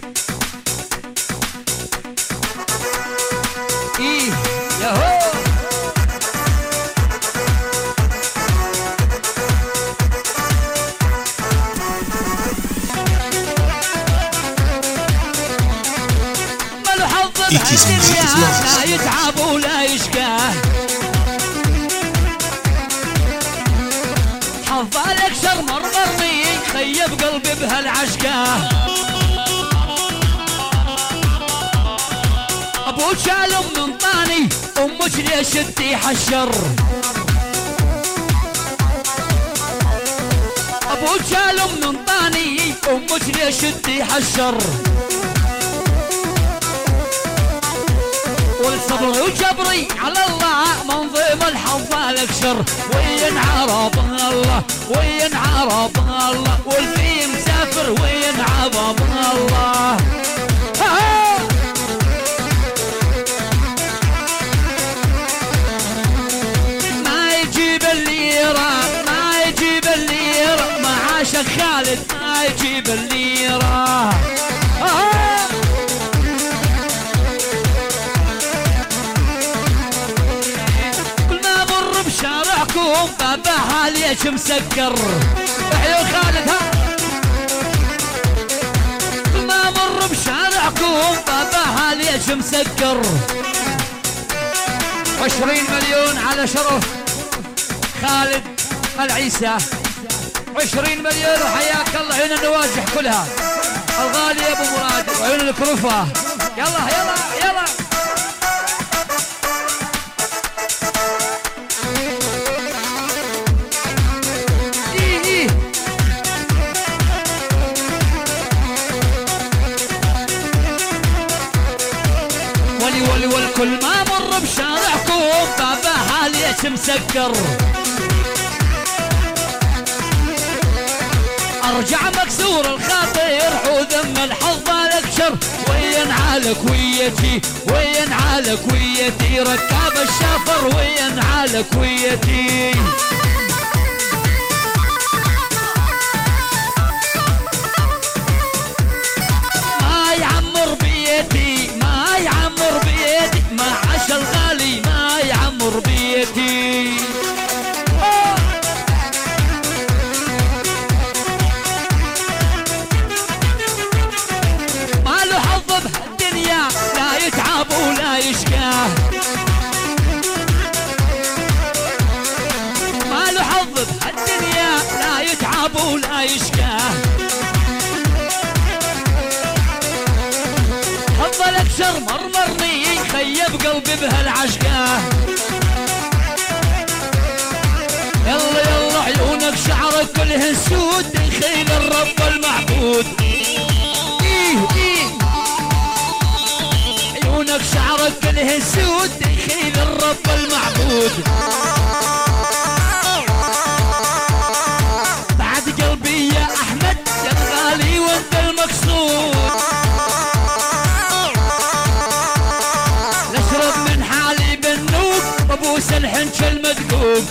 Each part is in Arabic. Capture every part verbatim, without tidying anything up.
ايه ياهو ماله حظ بهالدنيا لا يتعب ولا يشقاه حظالك شر مرمرني خيب قلبي بهالعشقه ابوك شال من طاني امك ليش تطيح الشر ابوك شال من طاني امك ليش تطيح الشر والصبر وجبري على الله منظم الحظ لك شر وين عرب الله وين عرب الله والفي مسافر وين عرب الله ما يجيب الليرة ما يجيب الليرة معاشك خالد ما يجيب الليرة شارعكم بابها ليش مسكر احيوا خالد ها ما مر بشارعكم بابها ليش مسكر عشرين مليون على شرف خالد العيسى عشرين مليون وحياك الله عيون النواجح كلها الغالي يا ابو مراد وعيون الكرفه يلا يلا يلا والكل ما مر بشارعكم بابها ليش مسكر ارجع مكسور الخاطر وذم الحظ لك شر وين عالك ويتي وين عالك ويتي ركاب الشافر وين عالك ويتي ما يعمر بيتي ما يعمر بيتي ما عاش الغالي ما يعمر بيتي ما له حظ بهالدنيا لا يتعب ولا يشقاه ما له حظ بهالدنيا لا يتعب ولا يشقاه حظلك شر مرمرني خيب قلبي بهالعشقه يلا يلا عيونك شعرك كلهن سود دخيل الرب المعبود إيه إيه عيونك شعرك كلهن سود دخيل الرب المعبود بعد قلبي يا احمد يا الغالي وانت المقصود ابوس الحنش المدقوق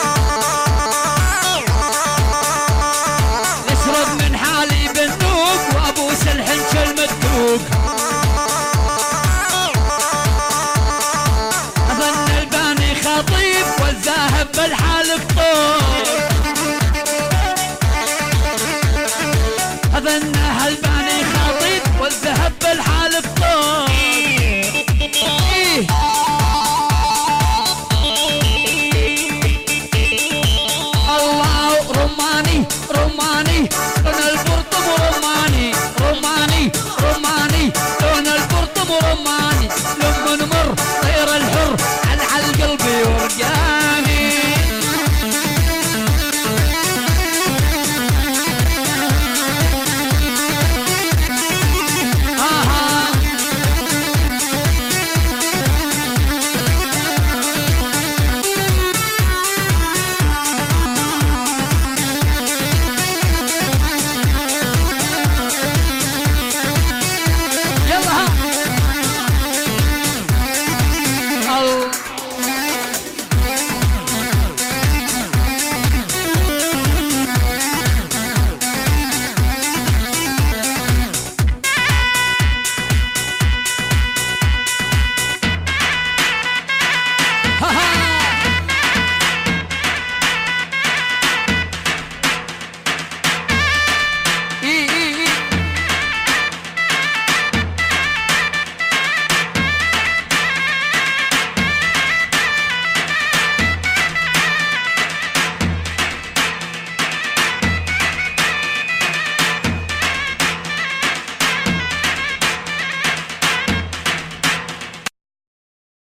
نشرب من حالي بندوق وابوس الحنش المدقوق اظن الباني خطيب والذاهب بالحالك